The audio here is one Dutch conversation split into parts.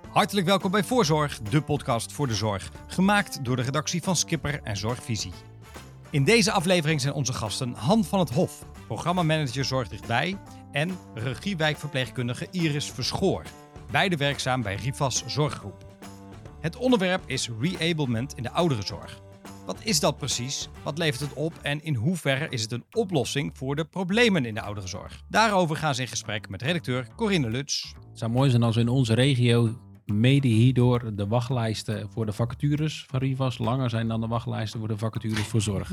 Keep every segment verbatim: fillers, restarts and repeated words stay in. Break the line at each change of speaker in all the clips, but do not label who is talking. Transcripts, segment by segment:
Hartelijk welkom bij Voorzorg, de podcast voor de zorg. Gemaakt door de redactie van Skipper en Zorgvisie. In deze aflevering zijn onze gasten Han van het Hof, programmamanager Zorg Dichtbij, en regiewijkverpleegkundige Iris Verschoor, beide werkzaam bij Rivas Zorggroep. Het onderwerp is reablement in de ouderenzorg. Wat is dat precies? Wat levert het op? En in hoeverre is het een oplossing voor de problemen in de ouderenzorg? Daarover gaan ze in gesprek met redacteur Corinne Lutz.
Het zou mooi zijn als we in onze regio mede hierdoor de wachtlijsten voor de vacatures van Rivas langer zijn dan de wachtlijsten voor de vacatures voor zorg.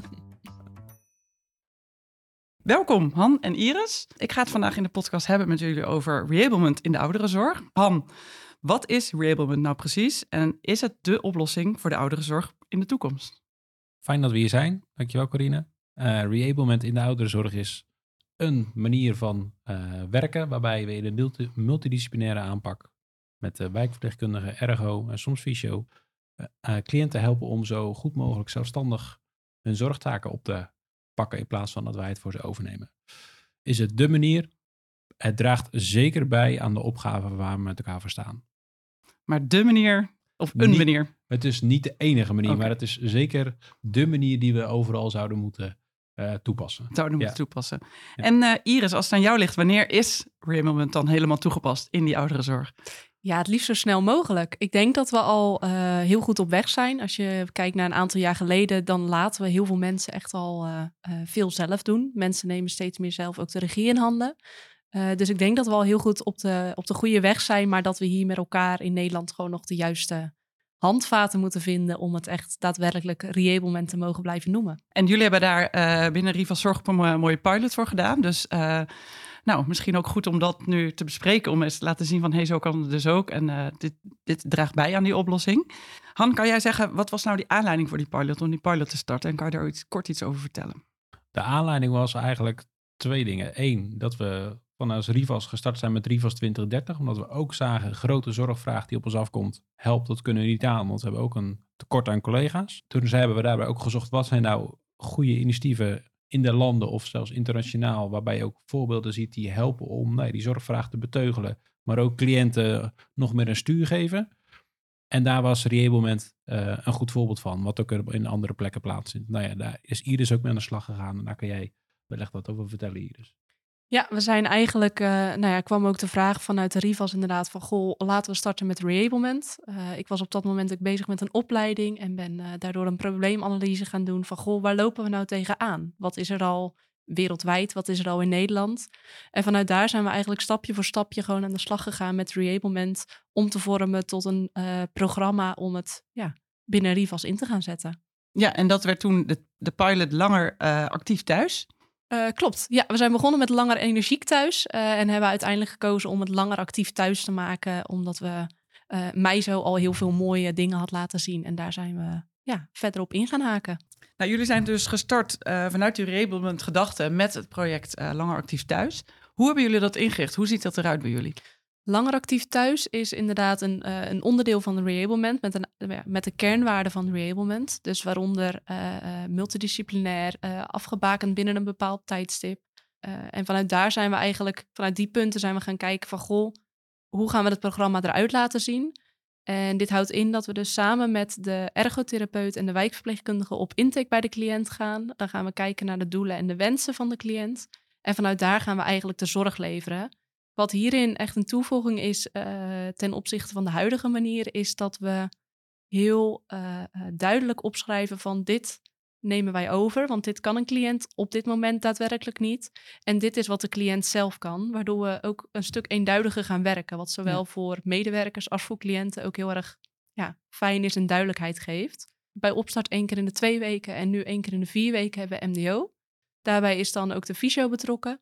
Welkom Han en Iris. Ik ga het vandaag in de podcast hebben met jullie over reablement in de ouderenzorg. Han, wat is reablement nou precies en is het de oplossing voor de ouderenzorg in de toekomst?
Fijn dat we hier zijn. Dankjewel Corinne. Uh, reablement in de ouderenzorg is een manier van uh, werken waarbij we in een multi- multidisciplinaire aanpak met uh, wijkverpleegkundigen, ergo en soms fysio uh, uh, cliënten helpen om zo goed mogelijk zelfstandig hun zorgtaken op te pakken in plaats van dat wij het voor ze overnemen. Is het de manier? Het draagt zeker bij aan de opgave waar we met elkaar voor staan.
Maar de manier of een
niet,
manier?
Het is niet de enige manier,
Okay.
maar het is zeker de manier die we overal zouden moeten uh, toepassen.
Zouden moeten
ja.
toepassen.
Ja.
En uh, Iris, als het aan jou ligt, wanneer is reablement dan helemaal toegepast in die ouderenzorg?
Ja, het liefst zo snel mogelijk. Ik denk dat we al uh, heel goed op weg zijn. Als je kijkt naar een aantal jaar geleden, dan laten we heel veel mensen echt al uh, uh, veel zelf doen. Mensen nemen steeds meer zelf ook de regie in handen. Uh, dus ik denk dat we al heel goed op de, op de goede weg zijn, maar dat we hier met elkaar in Nederland gewoon nog de juiste handvaten moeten vinden om het echt daadwerkelijk reablement te mogen blijven noemen.
En jullie hebben daar uh, binnen Rivas Zorg een mooie pilot voor gedaan. Dus uh, nou, misschien ook goed om dat nu te bespreken, om eens te laten zien van hé, hey, zo kan het dus ook. En uh, dit, dit draagt bij aan die oplossing. Han, kan jij zeggen, wat was nou die aanleiding voor die pilot, om die pilot te starten? En kan je daar iets, kort iets over vertellen?
De aanleiding was eigenlijk twee dingen. Eén, dat we vanuit Rivas gestart zijn met Rivas twintig dertig, omdat we ook zagen, grote zorgvraag die op ons afkomt, helpt, dat kunnen we niet aan, want we hebben ook een tekort aan collega's. Toen hebben we daarbij ook gezocht, wat zijn nou goede initiatieven in de landen of zelfs internationaal, waarbij je ook voorbeelden ziet die helpen om nee, die zorgvraag te beteugelen, maar ook cliënten nog meer een stuur geven. En daar was reablement uh, een goed voorbeeld van, wat ook in andere plekken plaatsvindt. Nou ja, daar is Iris ook mee aan de slag gegaan en daar kan jij wellicht wat over vertellen, Iris.
Ja, we zijn eigenlijk, uh, nou ja, kwam ook de vraag vanuit de Rivas inderdaad van, goh, laten we starten met reablement. Uh, ik was op dat moment ook bezig met een opleiding en ben uh, daardoor een probleemanalyse gaan doen van, goh, waar lopen we nou tegenaan? Wat is er al wereldwijd? Wat is er al in Nederland? En vanuit daar zijn we eigenlijk stapje voor stapje gewoon aan de slag gegaan met reablement om te vormen tot een uh, programma om het ja, binnen Rivas in te gaan zetten.
Ja, en dat werd toen de, de pilot langer uh, actief thuis.
Uh, klopt. Ja, we zijn begonnen met langer energiek thuis uh, en hebben uiteindelijk gekozen om het langer actief thuis te maken, omdat we uh, mij zo al heel veel mooie dingen had laten zien. En daar zijn we ja, verder op in gaan haken.
Nou, jullie zijn dus gestart uh, vanuit die reablement gedachte met het project uh, Langer Actief Thuis. Hoe hebben jullie dat ingericht? Hoe ziet dat eruit bij jullie?
Langer Actief Thuis is inderdaad een, uh, een onderdeel van de reablement met, een, uh, met de kernwaarden van reablement. Dus waaronder uh, uh, multidisciplinair, uh, afgebakend binnen een bepaald tijdstip. Uh, en vanuit daar zijn we eigenlijk, vanuit die punten zijn we gaan kijken van, goh, hoe gaan we het programma eruit laten zien? En dit houdt in dat we dus samen met de ergotherapeut en de wijkverpleegkundige op intake bij de cliënt gaan. Dan gaan we kijken naar de doelen en de wensen van de cliënt. En vanuit daar gaan we eigenlijk de zorg leveren. Wat hierin echt een toevoeging is uh, ten opzichte van de huidige manier, is dat we heel uh, duidelijk opschrijven van dit nemen wij over, want dit kan een cliënt op dit moment daadwerkelijk niet. En dit is wat de cliënt zelf kan, waardoor we ook een stuk eenduidiger gaan werken, wat zowel ja. voor medewerkers als voor cliënten ook heel erg ja, fijn is en duidelijkheid geeft. Bij opstart één keer in de twee weken en nu één keer in de vier weken hebben we M D O. Daarbij is dan ook de fysio betrokken.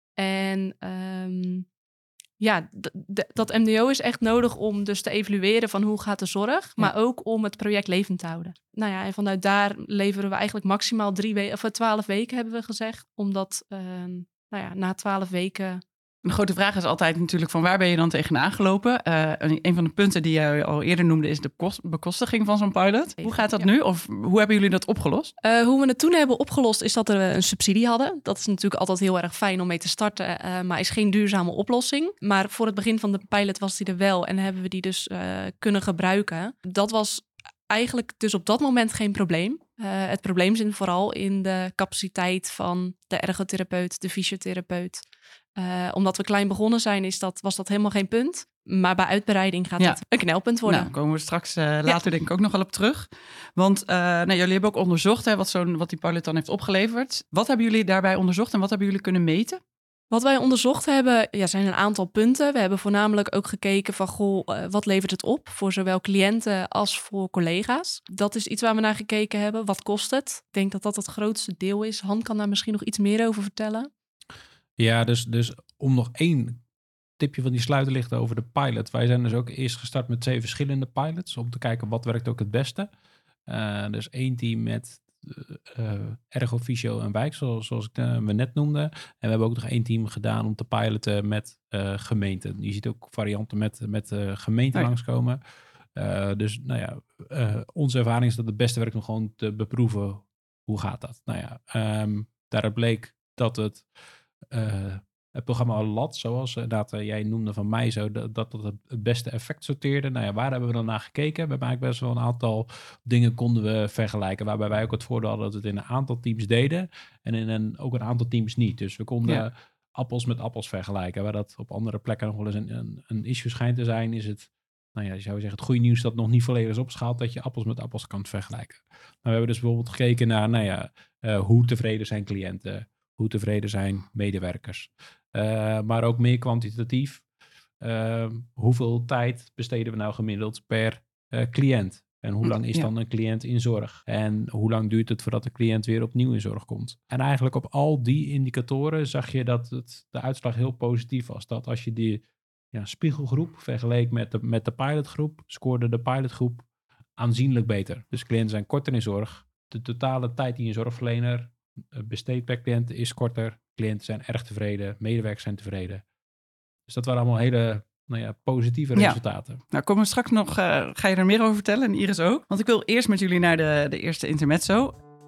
En um, ja, d- d- dat M D O is echt nodig om dus te evalueren van hoe gaat de zorg, ja. maar ook om het project levend te houden. Nou ja, en vanuit daar leveren we eigenlijk maximaal drie we- of twaalf weken, hebben we gezegd, omdat uh, nou ja, na twaalf weken
De grote vraag is altijd natuurlijk van waar ben je dan tegenaan gelopen? Uh, een van de punten die jij al eerder noemde is de kost- bekostiging van zo'n pilot. Hoe gaat dat
ja.
nu? Of hoe hebben jullie dat opgelost?
Uh, hoe we het toen hebben opgelost is dat we een subsidie hadden. Dat is natuurlijk altijd heel erg fijn om mee te starten, uh, maar is geen duurzame oplossing. Maar voor het begin van de pilot was die er wel en hebben we die dus uh, kunnen gebruiken. Dat was eigenlijk dus op dat moment geen probleem. Uh, het probleem zit vooral in de capaciteit van de ergotherapeut, de fysiotherapeut. Uh, omdat we klein begonnen zijn, is dat, was dat helemaal geen punt. Maar bij uitbreiding gaat
ja.
het een knelpunt worden.
Nou, komen we straks uh, later ja. denk ik ook nog wel op terug. Want uh, nou, jullie hebben ook onderzocht hè, wat, zo'n, wat die pilot dan heeft opgeleverd. Wat hebben jullie daarbij onderzocht en wat hebben jullie kunnen meten?
Wat wij onderzocht hebben, ja, zijn een aantal punten. We hebben voornamelijk ook gekeken van, goh, uh, wat levert het op? Voor zowel cliënten als voor collega's. Dat is iets waar we naar gekeken hebben. Wat kost het? Ik denk dat dat het grootste deel is. Han kan daar misschien nog iets meer over vertellen.
Ja, dus, dus om nog één tipje van die sluiter ligt over de pilot. Wij zijn dus ook eerst gestart met twee verschillende pilots. Om te kijken wat werkt ook het beste. Uh, dus één team met uh, ergo, fysio en wijk, zoals, zoals ik uh, we net noemde. En we hebben ook nog één team gedaan om te piloten met uh, gemeenten. Je ziet ook varianten met, met uh, gemeenten
nee.
langskomen. Uh, dus nou ja, uh, onze ervaring is dat het beste werkt om gewoon te beproeven hoe gaat dat. Nou ja, um, daaruit bleek dat het Uh, het programma L A T, zoals inderdaad uh, jij noemde van mij zo, dat dat het, het beste effect sorteerde. Nou ja, waar hebben we dan naar gekeken? We hebben eigenlijk best wel een aantal dingen konden we vergelijken, waarbij wij ook het voordeel hadden dat we het in een aantal teams deden en in een, ook een aantal teams niet. Dus we konden ja. appels met appels vergelijken. Waar dat op andere plekken nog wel eens een, een, een issue schijnt te zijn, is het, nou ja, je zou zeggen, het goede nieuws dat nog niet volledig is opgeschaald, dat je appels met appels kan vergelijken. Nou, we hebben dus bijvoorbeeld gekeken naar, nou ja, uh, hoe tevreden zijn cliënten, hoe tevreden zijn medewerkers. Uh, maar ook meer kwantitatief. Uh, hoeveel tijd besteden we nou gemiddeld per uh, cliënt? En hoe lang is ja. dan een cliënt in zorg? En hoe lang duurt het voordat de cliënt weer opnieuw in zorg komt? En eigenlijk op al die indicatoren zag je dat het, de uitslag heel positief was. Dat als je die ja, spiegelgroep vergeleek met de, met de pilotgroep, scoorde de pilotgroep aanzienlijk beter. Dus cliënten zijn korter in zorg. De totale tijd die een zorgverlener besteed per cliënt is korter. Cliënten zijn erg tevreden. Medewerkers zijn tevreden. Dus dat waren allemaal hele nou ja, positieve resultaten.
Ja. Nou, komen we straks nog, uh, ga je er meer over vertellen en Iris ook. Want ik wil eerst met jullie naar de, de eerste intermezzo.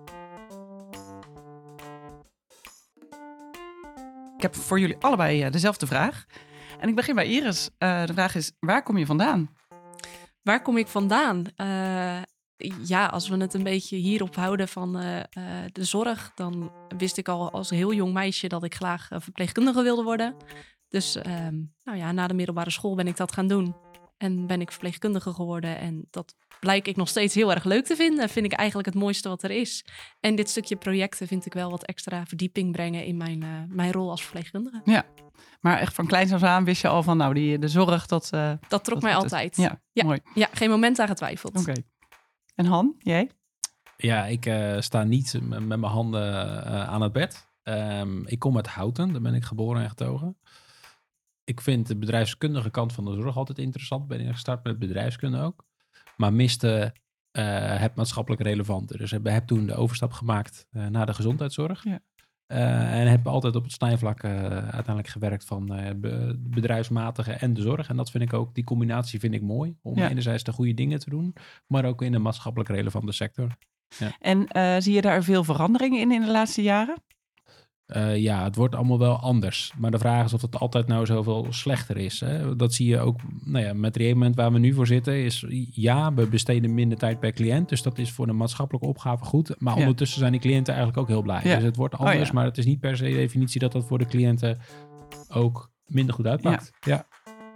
Ik heb voor jullie allebei uh, dezelfde vraag. En ik begin bij Iris. Uh, de vraag is, waar kom je vandaan?
Waar kom ik vandaan? Uh... Ja, als we het een beetje hierop houden van uh, uh, de zorg, dan wist ik al als heel jong meisje dat ik graag uh, verpleegkundige wilde worden. Dus uh, nou ja, na de middelbare school ben ik dat gaan doen. En ben ik verpleegkundige geworden. En dat blijk ik nog steeds heel erg leuk te vinden. Vind ik eigenlijk het mooiste wat er is. En dit stukje projecten vind ik wel wat extra verdieping brengen in mijn, uh, mijn rol als verpleegkundige.
Ja, maar echt van kleins af aan wist je al van nou, die, de zorg, dat... Uh,
dat trok
dat,
mij
dat,
altijd.
Ja,
ja,
mooi.
Ja, geen moment aan getwijfeld.
Oké. Okay. En Han, jij?
Ja, ik uh, sta niet met mijn handen uh, aan het bed. Um, ik kom uit Houten, daar ben ik geboren en getogen. Ik vind de bedrijfskundige kant van de zorg altijd interessant. Ben ik gestart met bedrijfskunde ook. Maar miste uh, het maatschappelijk relevante. Dus heb, heb toen de overstap gemaakt uh, naar de gezondheidszorg. Ja. Uh, en heb altijd op het snijvlak uh, uiteindelijk gewerkt van uh, be- bedrijfsmatige en de zorg. En dat vind ik ook, die combinatie vind ik mooi. Om ja. enerzijds de goede dingen te doen, maar ook in de maatschappelijk relevante sector. Ja.
En uh, zie je daar veel veranderingen in in de laatste jaren?
Uh, ja, het wordt allemaal wel anders. Maar de vraag is of het altijd nou zoveel slechter is. Hè? Dat zie je ook nou ja, met het moment waar we nu voor zitten. Is ja, we besteden minder tijd per cliënt. Dus dat is voor de maatschappelijke opgave goed. Maar ja. ondertussen zijn die cliënten eigenlijk ook heel blij. Ja. Dus het wordt anders. Oh, ja. Maar het is niet per se de definitie dat dat voor de cliënten ook minder goed uitpakt. Ja. ja.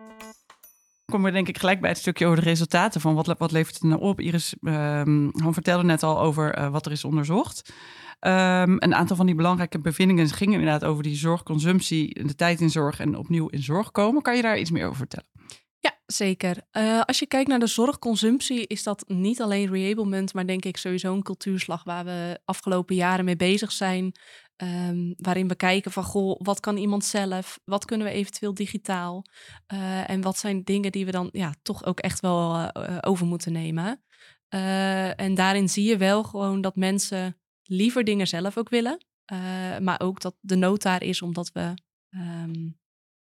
Komen we denk ik gelijk bij het stukje over de resultaten van wat, wat levert het nou op. Iris um, Han vertelde net al over uh, wat er is onderzocht. Um, een aantal van die belangrijke bevindingen gingen inderdaad over die zorgconsumptie, de tijd in zorg en opnieuw in zorg komen. Kan je daar iets meer over vertellen?
Ja, zeker. Uh, als je kijkt naar de zorgconsumptie, is dat niet alleen reablement, maar denk ik sowieso een cultuurslag waar we afgelopen jaren mee bezig zijn. Um, waarin we kijken van, goh, wat kan iemand zelf? Wat kunnen we eventueel digitaal? Uh, en wat zijn dingen die we dan ja, toch ook echt wel uh, over moeten nemen? Uh, en daarin zie je wel gewoon dat mensen liever dingen zelf ook willen. Uh, maar ook dat de nood daar is omdat we um,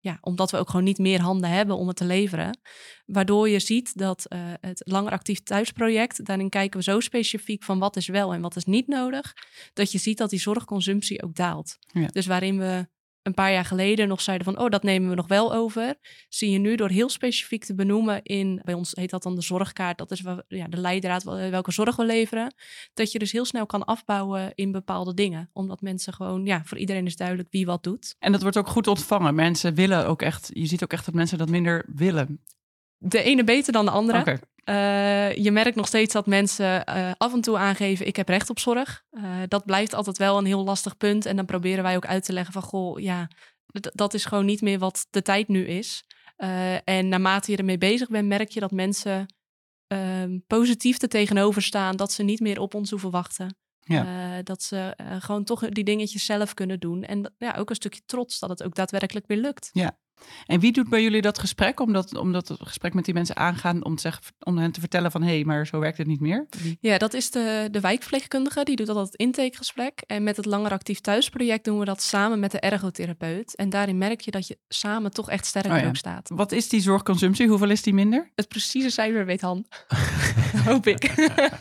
ja, omdat we ook gewoon niet meer handen hebben om het te leveren. Waardoor je ziet dat uh, het Langer Actief Thuisproject, daarin kijken we zo specifiek van wat is wel en wat is niet nodig, dat je ziet dat die zorgconsumptie ook daalt.
Ja.
Dus waarin we een paar jaar geleden nog zeiden van, oh, dat nemen we nog wel over, zie je nu door heel specifiek te benoemen in, bij ons heet dat dan de zorgkaart, dat is wel, ja, de leidraad welke zorg we leveren, dat je dus heel snel kan afbouwen in bepaalde dingen. Omdat mensen gewoon, ja, voor iedereen is duidelijk wie wat doet.
En dat wordt ook goed ontvangen. Mensen willen ook echt, je ziet ook echt dat mensen dat minder willen.
De ene beter dan de andere.
Okay.
Uh, je merkt nog steeds dat mensen uh, af en toe aangeven, ik heb recht op zorg. Uh, dat blijft altijd wel een heel lastig punt. En dan proberen wij ook uit te leggen van, goh, ja, d- dat is gewoon niet meer wat de tijd nu is. Uh, en naarmate je ermee bezig bent, merk je dat mensen uh, positief er tegenover staan. Dat ze niet meer op ons hoeven wachten. Ja. Uh, dat ze uh, gewoon toch die dingetjes zelf kunnen doen. En ja, ook een stukje trots dat het ook daadwerkelijk weer lukt.
Ja. En wie doet bij jullie dat gesprek? Om dat, om dat gesprek met die mensen aangaan, om, te zeggen, om hen te vertellen van, hé, hey, maar zo werkt het niet meer?
Ja, dat is de, de wijkverpleegkundige. Die doet altijd het intakegesprek. En met het Langer Actief Thuisproject doen we dat samen met de ergotherapeut. En daarin merk je dat je samen toch echt sterker oh ja. ook staat.
Wat is die zorgconsumptie? Hoeveel is die minder?
Het precieze cijfer weet Han. Hoop ik.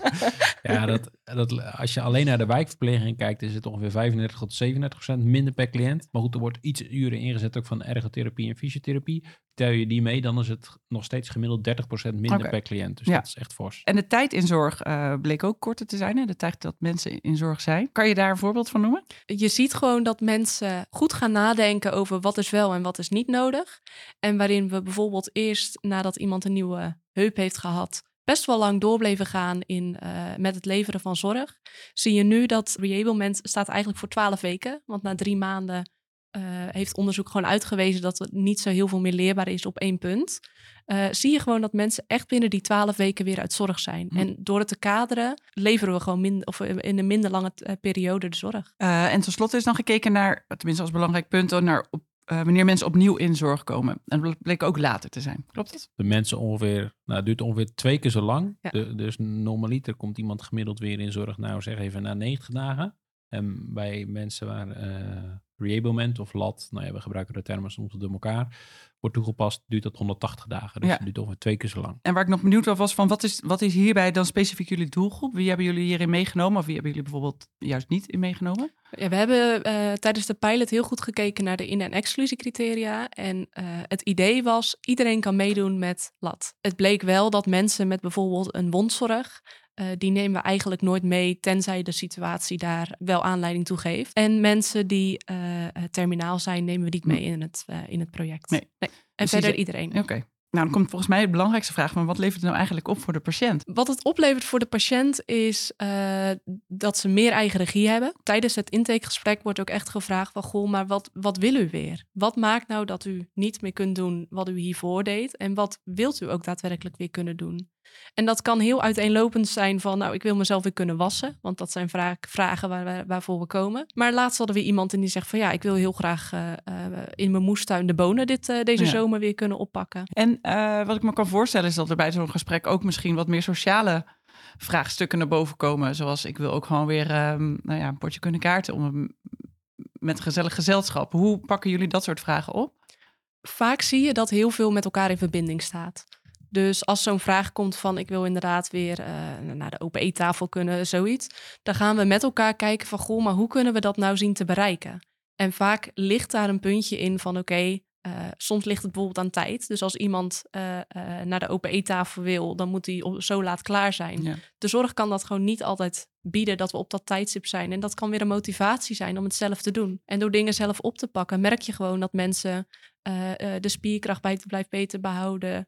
Ja, dat, dat, als je alleen naar de wijkverpleging kijkt, is het ongeveer vijfendertig tot zevenendertig procent minder per cliënt. Maar goed, er wordt iets uren ingezet ook van ergotherapie en fysiotherapie. Tel je die mee, dan is het nog steeds gemiddeld dertig procent minder okay. per cliënt. Dus ja. dat is echt fors.
En de tijd in zorg uh, bleek ook korter te zijn. Hè? De tijd dat mensen in zorg zijn. Kan je daar een voorbeeld van noemen?
Je ziet gewoon dat mensen goed gaan nadenken over wat is wel en wat is niet nodig. En waarin we bijvoorbeeld eerst nadat iemand een nieuwe heup heeft gehad, best wel lang door bleven gaan in, uh, met het leveren van zorg. Zie je nu dat reablement staat eigenlijk voor twaalf weken. Want na drie maanden uh, heeft onderzoek gewoon uitgewezen dat het niet zo heel veel meer leerbaar is op één punt. Uh, zie je gewoon dat mensen echt binnen die twaalf weken weer uit zorg zijn. Hm. En door het te kaderen leveren we gewoon minder, of in een minder lange uh, periode de zorg.
Uh, en tenslotte is dan gekeken naar, tenminste als belangrijk punt, naar op Uh, wanneer mensen opnieuw in zorg komen. En dat bleek ook later te zijn. Klopt dat?
De mensen ongeveer, nou het duurt ongeveer twee keer zo lang.
Ja.
De, dus normaliter komt iemand gemiddeld weer in zorg, nou zeg even na negentig dagen. En bij mensen waar uh, reablement of L A T, nou ja, we gebruiken de termen soms door elkaar, wordt toegepast, duurt dat honderdtachtig dagen. Dus
ja.
het duurt ongeveer twee keer zo lang.
En waar ik nog benieuwd naar was van, wat is, wat is hierbij dan specifiek jullie doelgroep? Wie hebben jullie hierin meegenomen? Of wie hebben jullie bijvoorbeeld juist niet in meegenomen?
Ja, we hebben uh, tijdens de pilot heel goed gekeken naar de in- en exclusiecriteria. En uh, het idee was, iedereen kan meedoen met L A T. Het bleek wel dat mensen met bijvoorbeeld een wondzorg, Uh, die nemen we eigenlijk nooit mee, tenzij de situatie daar wel aanleiding toe geeft. En mensen die uh, terminaal zijn, nemen we niet mee in het, uh, in het project.
Nee.
nee. En
dus
verder
die...
iedereen.
Oké. Okay. Nou, dan komt volgens mij de belangrijkste vraag van, wat levert het nou eigenlijk op voor de patiënt?
Wat het oplevert voor de patiënt is uh, dat ze meer eigen regie hebben. Tijdens het intakegesprek wordt ook echt gevraagd van, goh, maar wat, wat wil u weer? Wat maakt nou dat u niet meer kunt doen wat u hiervoor deed? En wat wilt u ook daadwerkelijk weer kunnen doen? En dat kan heel uiteenlopend zijn van, nou, ik wil mezelf weer kunnen wassen. Want dat zijn vra- vragen waar, waar, waarvoor we komen. Maar laatst hadden we iemand en die zegt van, ja, ik wil heel graag uh, uh, in mijn moestuin de bonen dit, uh, deze ja. zomer weer kunnen oppakken.
En uh, wat ik me kan voorstellen is dat er bij zo'n gesprek ook misschien wat meer sociale vraagstukken naar boven komen. Zoals, ik wil ook gewoon weer um, nou ja, een potje kunnen kaarten om een, met een gezellig gezelschap. Hoe pakken jullie dat soort vragen op?
Vaak zie je dat heel veel met elkaar in verbinding staat. Dus als zo'n vraag komt van, ik wil inderdaad weer uh, naar de open eettafel kunnen, zoiets. Dan gaan we met elkaar kijken van, goh, maar hoe kunnen we dat nou zien te bereiken? En vaak ligt daar een puntje in van, oké, okay, uh, soms ligt het bijvoorbeeld aan tijd. Dus als iemand uh, uh, naar de open eettafel wil, dan moet hij zo laat klaar zijn. Ja. De zorg kan dat gewoon niet altijd bieden, dat we op dat tijdstip zijn. En dat kan weer een motivatie zijn om het zelf te doen. En door dingen zelf op te pakken, merk je gewoon dat mensen uh, uh, de spierkracht bij, blijft beter behouden.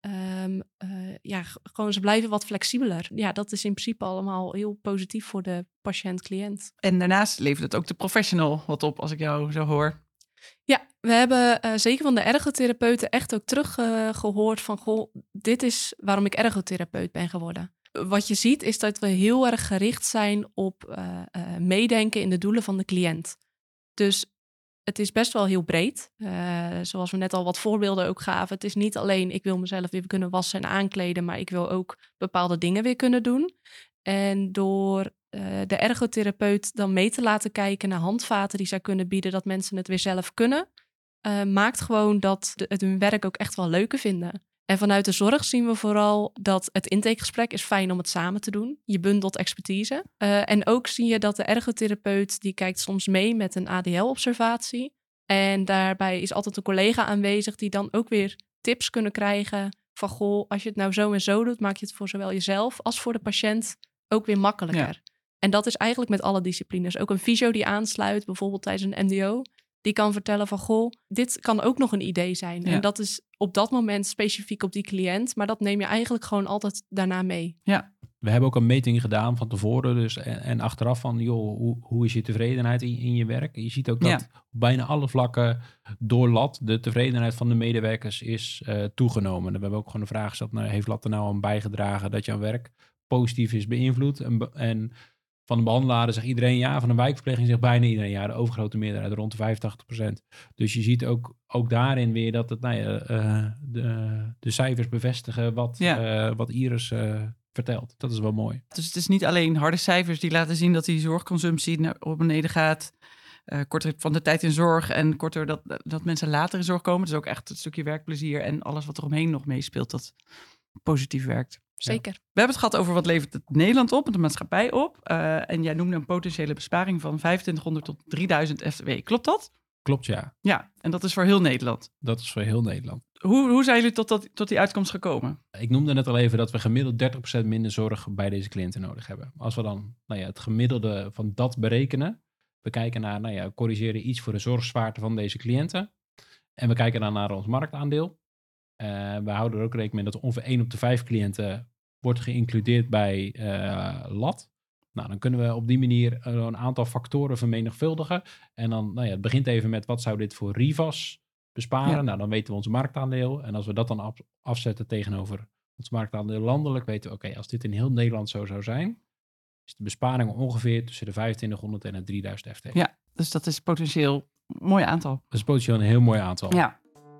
Um, uh, ja, gewoon ze blijven wat flexibeler. Ja, dat is in principe allemaal heel positief voor de patiënt-cliënt.
En daarnaast levert het ook de professional wat op, als ik jou zo hoor.
Ja, we hebben uh, zeker van de ergotherapeuten echt ook teruggehoord uh, van, goh, dit is waarom ik ergotherapeut ben geworden. Wat je ziet is dat we heel erg gericht zijn op uh, uh, meedenken in de doelen van de cliënt. Dus het is best wel heel breed. Uh, zoals we net al wat voorbeelden ook gaven. Het is niet alleen, ik wil mezelf weer kunnen wassen en aankleden, maar ik wil ook bepaalde dingen weer kunnen doen. En door uh, de ergotherapeut dan mee te laten kijken naar handvaten die zij kunnen bieden, dat mensen het weer zelf kunnen, uh, maakt gewoon dat de, het hun werk ook echt wel leuker vinden. En vanuit de zorg zien we vooral dat het intakegesprek is fijn om het samen te doen. Je bundelt expertise. Uh, en ook zie je dat de ergotherapeut die kijkt soms mee met een A D L-observatie. En daarbij is altijd een collega aanwezig die dan ook weer tips kunnen krijgen van goh, als je het nou zo en zo doet, maak je het voor zowel jezelf als voor de patiënt ook weer makkelijker. Ja. En dat is eigenlijk met alle disciplines. Ook een fysio die aansluit, bijvoorbeeld tijdens een M D O, die kan vertellen van goh, dit kan ook nog een idee zijn. Ja. En dat is op dat moment specifiek op die cliënt, maar dat neem je eigenlijk gewoon altijd daarna mee.
Ja. We hebben ook een meting gedaan van tevoren dus en, en achteraf van, joh, hoe, hoe is je tevredenheid in, in je werk? Je ziet ook dat ja. op bijna alle vlakken door L A T de tevredenheid van de medewerkers is uh, toegenomen. We hebben ook gewoon de vraag gesteld, nou, heeft L A T er nou aan bijgedragen dat jouw werk positief is beïnvloed? En, en van de behandelaren zegt iedereen ja, van de wijkverpleging zegt bijna iedereen ja, de overgrote meerderheid, rond de vijfentachtig procent. Dus je ziet ook, ook daarin weer dat het, nou ja, uh, de, de cijfers bevestigen wat, ja. uh, wat Iris uh, vertelt. Dat is wel mooi.
Dus het is niet alleen harde cijfers die laten zien dat die zorgconsumptie naar beneden gaat. Uh, korter van de tijd in zorg en korter dat, dat mensen later in zorg komen. Het is ook echt een stukje werkplezier en alles wat er omheen nog meespeelt dat positief werkt.
Zeker.
Ja. We hebben het gehad over wat levert het Nederland op, de maatschappij op. Uh, en jij noemde een potentiële besparing van vijfentwintighonderd tot drieduizend F T W. Klopt dat?
Klopt, ja.
Ja, en dat is voor heel Nederland.
Dat is voor heel Nederland.
Hoe, hoe zijn jullie tot, dat, tot die uitkomst gekomen?
Ik noemde net al even dat we gemiddeld dertig procent minder zorg bij deze cliënten nodig hebben. Als we dan nou ja, het gemiddelde van dat berekenen, we kijken naar, nou ja, corrigeren iets voor de zorgzwaarte van deze cliënten. En we kijken dan naar ons marktaandeel. Uh, we houden er ook rekening mee dat ongeveer één op de vijf cliënten wordt geïncludeerd bij uh, L A T. Nou, dan kunnen we op die manier uh, een aantal factoren vermenigvuldigen. En dan, nou ja, het begint even met wat zou dit voor Rivas besparen? Ja. Nou, dan weten we ons marktaandeel. En als we dat dan af, afzetten tegenover ons marktaandeel landelijk, weten we, oké, okay, als dit in heel Nederland zo zou zijn, is de besparing ongeveer tussen de vijfentwintighonderd en de drieduizend F T W.
Ja, dus dat is potentieel een mooi aantal.
Dat is potentieel een heel mooi aantal.
Ja.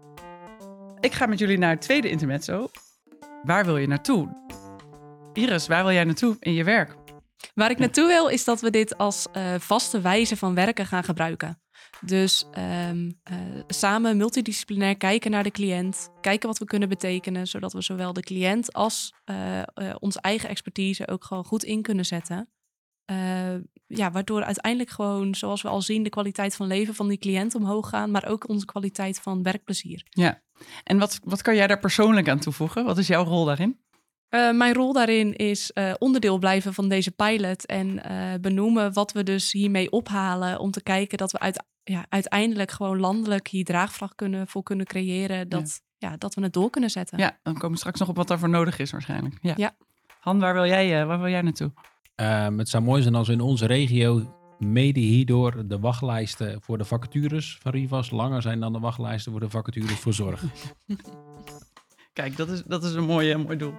Ik ga met jullie naar het tweede intermezzo. Waar wil je naartoe? Iris, waar wil jij naartoe in je werk?
Waar ik naartoe wil is dat we dit als uh, vaste wijze van werken gaan gebruiken. Dus um, uh, samen multidisciplinair kijken naar de cliënt. Kijken wat we kunnen betekenen. Zodat we zowel de cliënt als uh, uh, onze eigen expertise ook gewoon goed in kunnen zetten. Uh, ja, waardoor uiteindelijk gewoon, zoals we al zien, de kwaliteit van leven van die cliënt omhoog gaan. Maar ook onze kwaliteit van werkplezier.
Ja, en wat, wat kan jij daar persoonlijk aan toevoegen? Wat is jouw rol daarin?
Uh, mijn rol daarin is uh, onderdeel blijven van deze pilot en uh, benoemen wat we dus hiermee ophalen om te kijken dat we uit, ja, uiteindelijk gewoon landelijk hier draagvlak kunnen, voor kunnen creëren, dat, ja. Ja, dat we het door kunnen zetten.
Ja, dan komen we straks nog op wat daarvoor nodig is waarschijnlijk. Ja.
Ja.
Han, waar wil jij, uh, waar wil jij naartoe?
Um, het zou mooi zijn als we in onze regio mede hierdoor de wachtlijsten voor de vacatures van Rivas langer zijn dan de wachtlijsten voor de vacatures voor zorg.
Kijk, dat is, dat is een mooi, mooi doel.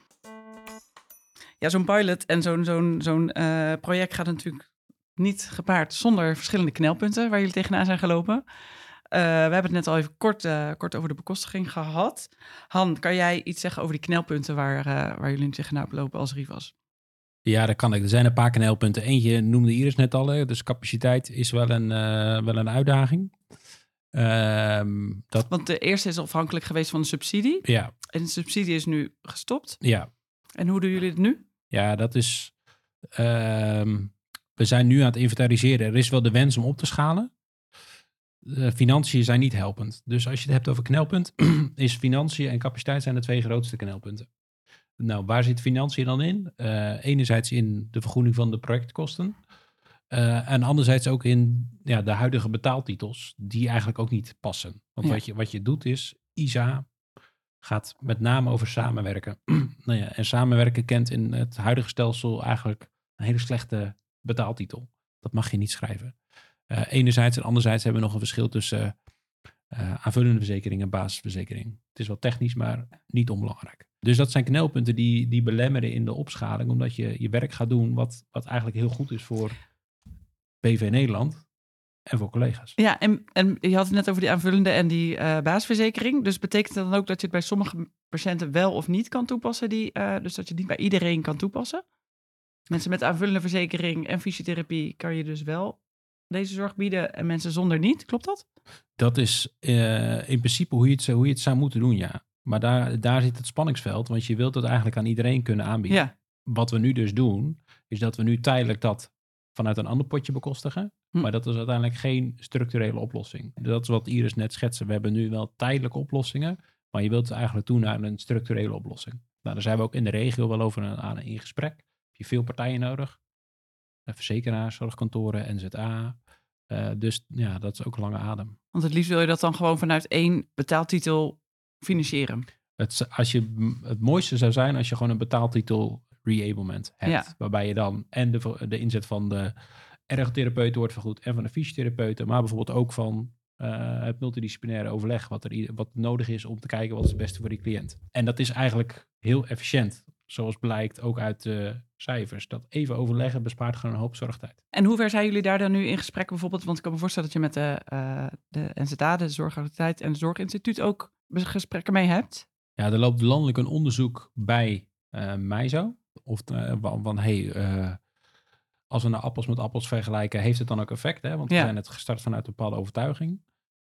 Ja, zo'n pilot en zo'n, zo'n, zo'n uh, project gaat natuurlijk niet gepaard zonder verschillende knelpunten waar jullie tegenaan zijn gelopen. Uh, we hebben het net al even kort, uh, kort over de bekostiging gehad. Han, kan jij iets zeggen over die knelpunten waar, uh, waar jullie tegenaan lopen als Rivas?
Ja, dat kan ik. Er zijn een paar knelpunten. Eentje noemde Iris net al. Hè. Dus capaciteit is wel een, uh, wel een uitdaging. Um, dat...
Want de eerste is afhankelijk geweest van de subsidie.
Ja.
En de subsidie is nu gestopt.
Ja.
En hoe doen jullie het nu?
Ja, dat is... Um, we zijn nu aan het inventariseren. Er is wel de wens om op te schalen. De financiën zijn niet helpend. Dus als je het hebt over knelpunt, is financiën en capaciteit zijn de twee grootste knelpunten. Nou, waar zit financiën dan in? Uh, enerzijds in de vergoeding van de projectkosten. Uh, en anderzijds ook in ja, de huidige betaaltitels, die eigenlijk ook niet passen. Want ja. wat, je, wat je doet is, I S A gaat met name over samenwerken. nou ja, en samenwerken kent in het huidige stelsel eigenlijk een hele slechte betaaltitel. Dat mag je niet schrijven. Uh, enerzijds en anderzijds hebben we nog een verschil tussen uh, aanvullende verzekering en basisverzekering. Het is wel technisch, maar niet onbelangrijk. Dus dat zijn knelpunten die, die belemmeren in de opschaling, omdat je je werk gaat doen wat, wat eigenlijk heel goed is voor B V Nederland en voor collega's.
Ja, en, en je had het net over die aanvullende en die uh, basisverzekering. Dus betekent dat dan ook dat je het bij sommige patiënten wel of niet kan toepassen? Die, uh, dus dat je het niet bij iedereen kan toepassen? Mensen met aanvullende verzekering en fysiotherapie kan je dus wel deze zorg bieden en mensen zonder niet. Klopt dat?
Dat is uh, in principe hoe je, het, hoe je het zou moeten doen, ja. Maar daar, daar zit het spanningsveld, want je wilt het eigenlijk aan iedereen kunnen aanbieden.
Ja.
Wat we nu dus doen, is dat we nu tijdelijk dat vanuit een ander potje bekostigen. Hm. Maar dat is uiteindelijk geen structurele oplossing. Dat is wat Iris net schetste. We hebben nu wel tijdelijke oplossingen, maar je wilt het eigenlijk toe naar een structurele oplossing. Nou, daar zijn we ook in de regio wel over aan in gesprek. Heb je veel partijen nodig? Verzekeraars, zorgkantoren, N Z A. Uh, dus ja, dat is ook een lange adem.
Want het liefst wil je dat dan gewoon vanuit één betaaltitel financieren.
Het, als je, het mooiste zou zijn als je gewoon een betaaltitel reablement hebt. Ja. Waarbij je dan en de, de inzet van de ergotherapeuten wordt vergoed en van de fysiotherapeuten. Maar bijvoorbeeld ook van uh, het multidisciplinaire overleg. Wat, er, wat nodig is om te kijken wat is het beste voor die cliënt. En dat is eigenlijk heel efficiënt. Zoals blijkt ook uit de cijfers. Dat even overleggen bespaart gewoon een hoop zorgtijd.
En hoe ver zijn jullie daar dan nu in gesprek bijvoorbeeld? Want ik kan me voorstellen dat je met de, uh, de N Z A, de Zorgautoriteit en het Zorginstituut ook gesprekken mee hebt.
Ja, er loopt landelijk een onderzoek bij uh, MISO. Of uh, van, hé, hey, uh, als we nou appels met appels vergelijken, heeft het dan ook effect? Hè? Want we ja. zijn het gestart vanuit een bepaalde overtuiging.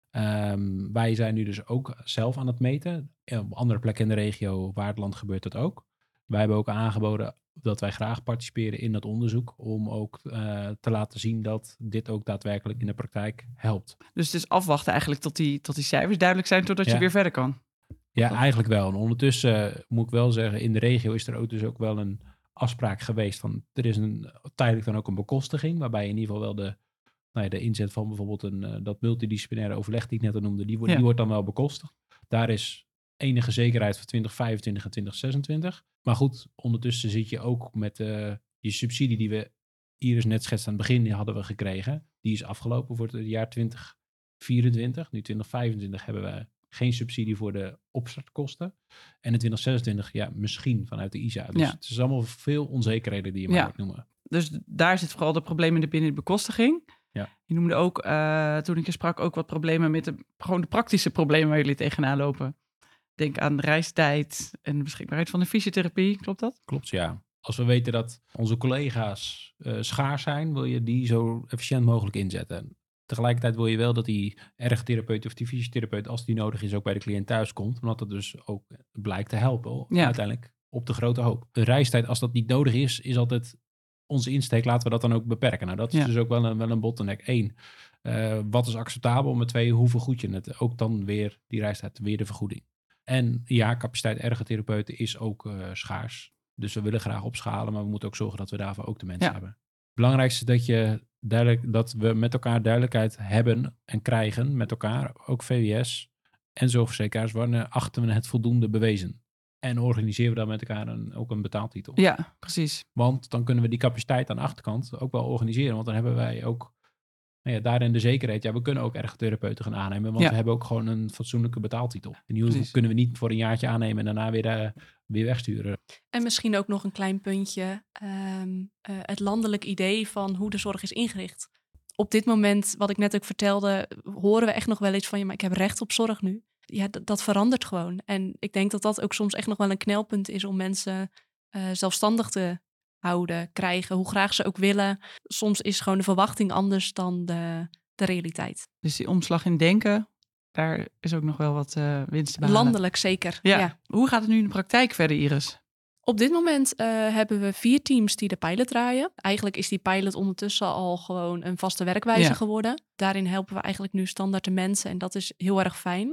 Um, wij zijn nu dus ook zelf aan het meten. Op andere plekken in de regio, waar het land gebeurt dat ook. Wij hebben ook aangeboden dat wij graag participeren in dat onderzoek. Om ook uh, te laten zien dat dit ook daadwerkelijk in de praktijk helpt.
Dus het is afwachten eigenlijk tot die, tot die cijfers duidelijk zijn, totdat ja. je weer verder kan.
Ja, eigenlijk wel. En ondertussen uh, moet ik wel zeggen, in de regio is er ook dus ook wel een afspraak geweest van, er is een, tijdelijk dan ook een bekostiging, waarbij in ieder geval wel de, nou ja, de inzet van bijvoorbeeld een, uh, dat multidisciplinaire overleg die ik net al noemde, die, wordt, ja. die wordt dan wel bekostigd. Daar is enige zekerheid voor twintig vijfentwintig en twintig zesentwintig. Maar goed, ondertussen zit je ook met uh, je subsidie die we, Iris net schetst aan het begin, die hadden we gekregen. Die is afgelopen voor het jaar twintig vierentwintig. Nu twintig vijfentwintig hebben we geen subsidie voor de opstartkosten. En in twintig zesentwintig, ja, misschien vanuit de I S A. Dus ja. het is allemaal veel onzekerheden die je maar ja. moet noemen.
Dus daar zit vooral de problemen binnen de bekostiging.
Ja.
Je noemde ook, uh, toen ik je sprak, ook wat problemen met de, gewoon de praktische problemen waar jullie tegenaan lopen. Denk aan de reistijd en de beschikbaarheid van de fysiotherapie. Klopt dat?
Klopt, ja. Als we weten dat onze collega's uh, schaars zijn, wil je die zo efficiënt mogelijk inzetten. Tegelijkertijd wil je wel dat die ergotherapeut of die fysiotherapeut, als die nodig is, ook bij de cliënt thuis komt. Omdat dat dus ook blijkt te helpen, ja. uiteindelijk op de grote hoop. De reistijd, als dat niet nodig is, is altijd onze insteek. Laten we dat dan ook beperken. Nou, dat is ja. dus ook wel een, wel een bottleneck. Eén, uh, wat is acceptabel? Maar twee, hoe vergoed je het? Ook dan weer die reistijd, weer de vergoeding. En ja, capaciteit ergotherapeuten is ook uh, schaars. Dus we willen graag opschalen, maar we moeten ook zorgen dat we daarvoor ook de mensen ja. hebben. Het belangrijkste is dat, je duidelijk, dat we met elkaar duidelijkheid hebben en krijgen met elkaar, ook V W S en zorgverzekeraars, wanneer achten we het voldoende bewezen. En organiseren we dan met elkaar een, ook een betaaltitel.
Ja, precies.
Want dan kunnen we die capaciteit aan de achterkant ook wel organiseren. Want dan hebben wij ook nou ja, daarin de zekerheid. Ja, we kunnen ook ergotherapeuten gaan aannemen. Want ja. we hebben ook gewoon een fatsoenlijke betaaltitel. En die precies. kunnen we niet voor een jaartje aannemen en daarna weer, uh, weer wegsturen.
En misschien ook nog een klein puntje. Um, uh, het landelijk idee van hoe de zorg is ingericht. Op dit moment, wat ik net ook vertelde, horen we echt nog wel iets van, ja, maar ik heb recht op zorg nu. Ja, d- dat verandert gewoon. En ik denk dat dat ook soms echt nog wel een knelpunt is om mensen uh, zelfstandig te houden, krijgen, hoe graag ze ook willen. Soms is gewoon de verwachting anders dan de, de realiteit.
Dus die omslag in denken, daar is ook nog wel wat uh, winst te behalen.
Landelijk zeker,
ja.
ja.
Hoe gaat het nu in de praktijk verder, Iris?
Op dit moment uh, hebben we vier teams die de pilot draaien. Eigenlijk is die pilot ondertussen al gewoon een vaste werkwijze ja. geworden. Daarin helpen we eigenlijk nu standaard de mensen en dat is heel erg fijn.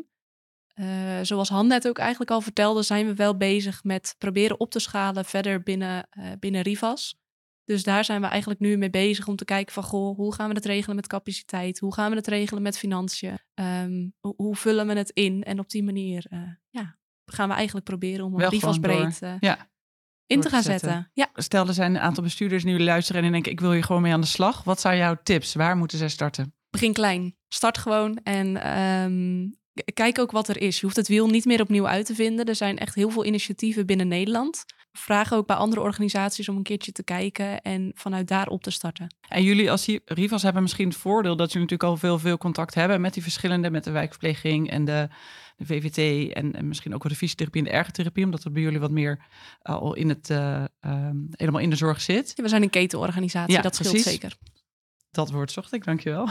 Uh, zoals Han net ook eigenlijk al vertelde, zijn we wel bezig met proberen op te schalen verder binnen, uh, binnen Rivas. Dus daar zijn we eigenlijk nu mee bezig om te kijken van, goh, hoe gaan we het regelen met capaciteit? Hoe gaan we het regelen met financiën? Um, hoe, hoe vullen we het in? En op die manier uh, ja, gaan we eigenlijk proberen om
wel
Rivas breed uh,
ja,
in te gaan te zetten. zetten. Ja.
Stel, er zijn een aantal bestuurders die jullie luisteren en denken, ik wil hier gewoon mee aan de slag. Wat zijn jouw tips? Waar moeten zij starten?
Begin klein. Start gewoon en um, kijk ook wat er is. Je hoeft het wiel niet meer opnieuw uit te vinden. Er zijn echt heel veel initiatieven binnen Nederland. Vraag ook bij andere organisaties om een keertje te kijken en vanuit daar op te starten.
En jullie als Rivas hebben misschien het voordeel dat jullie natuurlijk al veel, veel contact hebben met die verschillende, met de wijkverpleging en de, de V V T en, en misschien ook wel de fysiotherapie en de ergotherapie, omdat het bij jullie wat meer uh, al in het, uh, um, helemaal in de zorg zit.
Ja, we zijn een ketenorganisatie, ja, dat scheelt
precies.
zeker.
Dat woord zocht ik, dankjewel.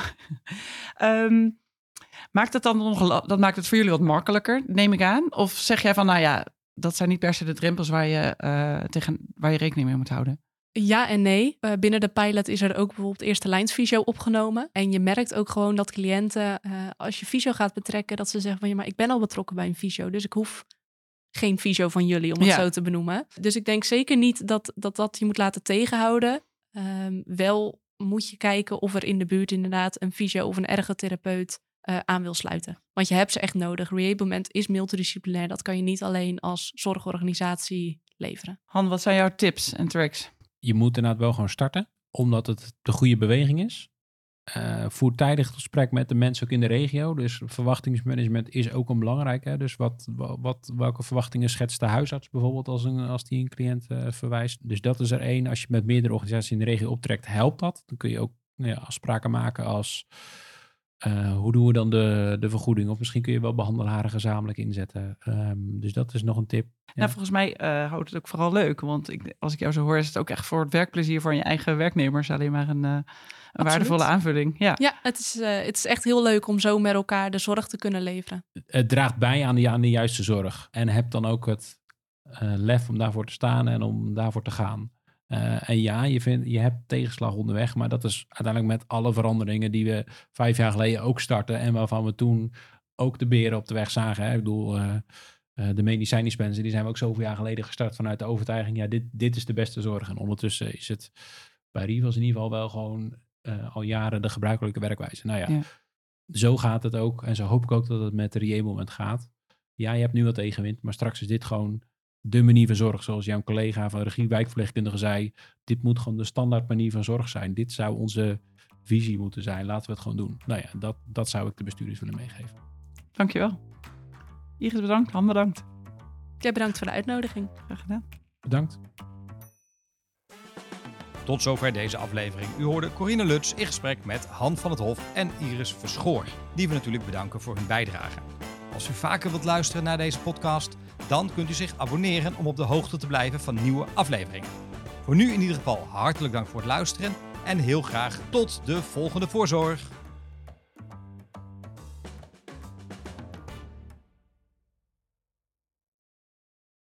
um, maakt het dan nog, dat maakt het voor jullie wat makkelijker, neem ik aan? Of zeg jij van, nou ja, dat zijn niet per se de drempels waar je, uh, tegen, waar je rekening mee moet houden?
Ja en nee. Uh, binnen de pilot is er ook bijvoorbeeld eerste lijns fysio opgenomen. En je merkt ook gewoon dat cliënten, uh, als je fysio gaat betrekken, dat ze zeggen van ja, maar ik ben al betrokken bij een fysio, dus ik hoef geen fysio van jullie, om het ja. zo te benoemen. Dus ik denk zeker niet dat dat, dat je moet laten tegenhouden. Um, wel moet je kijken of er in de buurt inderdaad een fysio of een ergotherapeut uh, aan wil sluiten. Want je hebt ze echt nodig. Reablement is multidisciplinair. Dat kan je niet alleen als zorgorganisatie leveren.
Han, wat zijn jouw tips en tricks?
Je moet inderdaad wel gewoon starten, omdat het de goede beweging is. Uh, voer tijdig gesprek met de mensen ook in de regio. Dus verwachtingsmanagement is ook een belangrijke. Dus wat, wat, welke verwachtingen schetst de huisarts bijvoorbeeld als, een, als die een cliënt uh, verwijst. Dus dat is er één. Als je met meerdere organisaties in de regio optrekt, helpt dat. Dan kun je ook nou ja, afspraken maken als uh, hoe doen we dan de, de vergoeding? Of misschien kun je wel behandelaren gezamenlijk inzetten. Um, dus dat is nog een tip. Ja.
Nou, volgens mij uh, houdt het ook vooral leuk. Want ik, als ik jou zo hoor, is het ook echt voor het werkplezier van je eigen werknemers alleen maar een, uh, een waardevolle aanvulling. Ja,
ja het, is, uh, het is echt heel leuk om zo met elkaar de zorg te kunnen leveren.
Het draagt bij aan de, aan de juiste zorg. En heb dan ook het uh, lef om daarvoor te staan en om daarvoor te gaan. Uh, en ja, je, vindt, je hebt tegenslag onderweg, maar dat is uiteindelijk met alle veranderingen die we vijf jaar geleden ook starten en waarvan we toen ook de beren op de weg zagen. Hè? Ik bedoel, uh, uh, de medicijndispenser, die zijn we ook zoveel jaar geleden gestart vanuit de overtuiging, ja, dit, dit is de beste zorg. En ondertussen is het bij Rivas in ieder geval wel gewoon uh, al jaren de gebruikelijke werkwijze. Nou ja, ja, zo gaat het ook en zo hoop ik ook dat het met de Reablement gaat. Ja, je hebt nu wat tegenwind, maar straks is dit gewoon de manier van zorg, zoals jouw collega van regie wijkverpleegkundige zei. Dit moet gewoon de standaard manier van zorg zijn. Dit zou onze visie moeten zijn. Laten we het gewoon doen. Nou ja, dat, dat zou ik de bestuurders willen meegeven.
Dankjewel. Iris bedankt, Han bedankt.
Jij bedankt voor de uitnodiging.
Graag gedaan.
Bedankt.
Tot zover deze aflevering. U hoorde Corine Lutz in gesprek met Han van het Hof en Iris Verschoor, die we natuurlijk bedanken voor hun bijdrage. Als u vaker wilt luisteren naar deze podcast, dan kunt u zich abonneren om op de hoogte te blijven van nieuwe afleveringen. Voor nu in ieder geval hartelijk dank voor het luisteren en heel graag tot de volgende voorzorg.